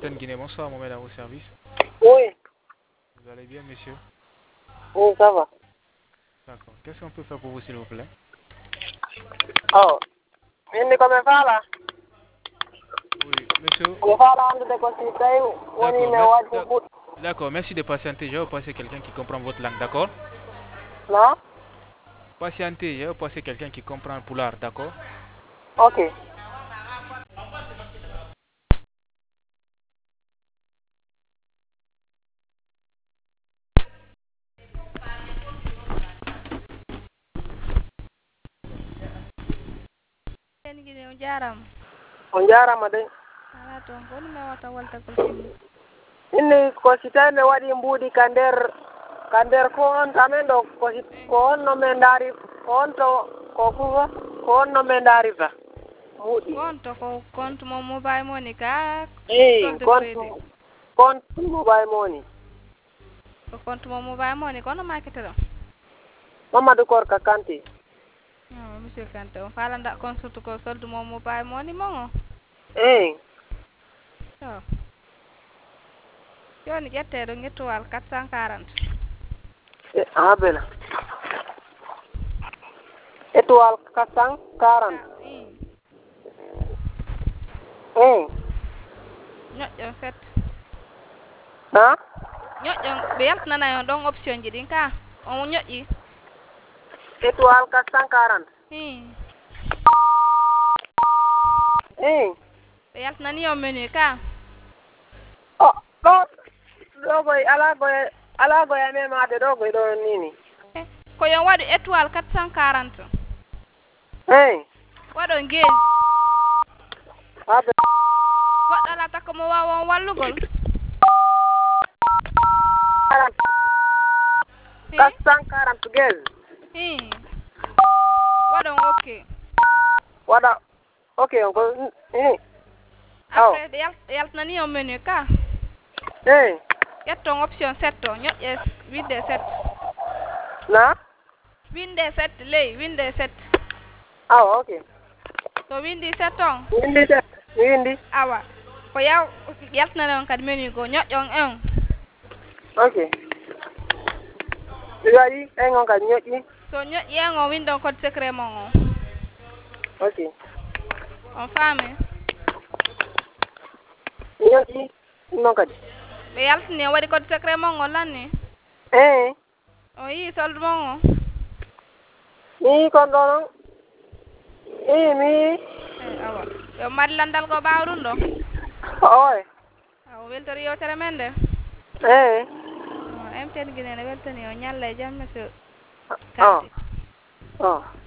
MTN Guinée, bonsoir, Mohamed à vos services. Oui, Vous allez bien, monsieur? oui, ça va. D'accord. Qu'est-ce qu'on peut faire pour vous, s'il vous plaît? Oh, ini kome fala. Oui, monsieur. Kome fala andu de kosi tay woni ne wadi but. D'accord, merci de patienter. Je vais vous passer quelqu'un qui comprend votre langue, d'accord? Na? Patientez, je vais vous passer quelqu'un qui comprend le poulard, d'accord? Okay. Gine on jarama. On jarama de. Ala ton ko mi wata walta ko timmi. Inni kosi tay ne wadi mbudi kander ko on tamen do kosi ko on no men dari on to ko kuwa ko on no men dari va. Mudi. Konto ko konto mo mobile money ka. Konto mobile money. Ko konto mo mobile money kono marketero. Mamadou Korka Kanté. Monsieur Kanté on fala nda consulte ko soldu mo mobile money mo. So. Yoni jette do ngetoal 440. Bela. Étoile 440. Ñoƴƴon set. Ha? Ñoƴƴon ɓe yaltinana yon ɗon option ji ɗin ka on ñoƴƴi. Étoile 440. Ɓe yaltinani yon menu ka. Oh, ɗogoy ala goye memade ɗogoy ɗo nini. Ko yon waɗi étoile 440. Waɗon gauge. Goɗɗo ala takko mo wawa on wallugol. 440 gauge. Waɗon ok. Waɗa ok on ko après ɓe yaltinani on menu ka. Ƴetton option 7 o ñoƴƴe winde 7. Na? Winde 7 ley winde 7. Awa ok. So windi 7 on. Windi 7. Windi. Awa. Ko yaltinani on kadi menu go ñoƴƴon en. Ok. Waɗi en on kadi ñoƴƴi. So ñoƴƴi en on windon code secret mon on. Ok. On faami. Ñoƴƴi non kadi. Ɓe yaltini waɗi code secret mon on lanni. On yi solde mon on. Mi kon ɗo non. Mi. Awa. Yo mari landal go ɓawɗum ɗo. Oy. Awa weltori yewtere men nde. MTN Guinée ne weltani o ñalla e jam monsieur Kanté.